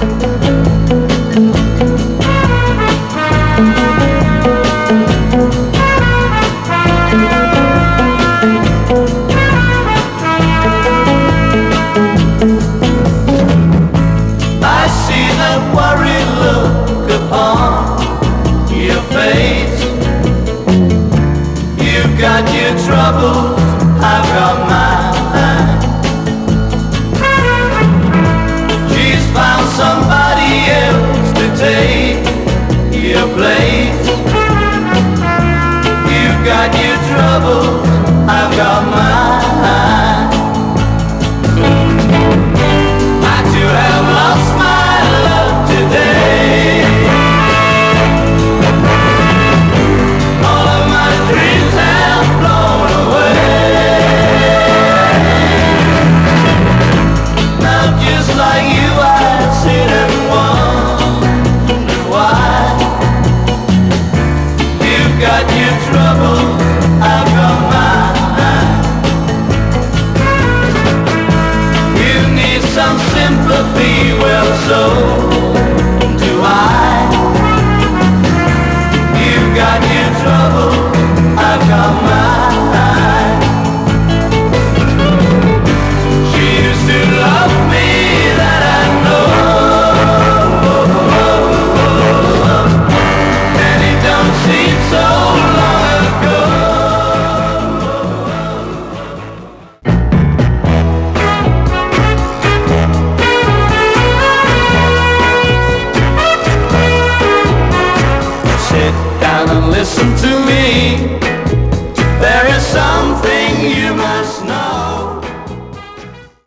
You've got your troubles, I've got mine. She's found somebody else to take your place. You've got your troubles, I've got mine. I too have lost my love today. All of my dreams have blown away. Now just like you, I sit and wonder why. You've got your trouble, I've got mine. You need some sympathy, well so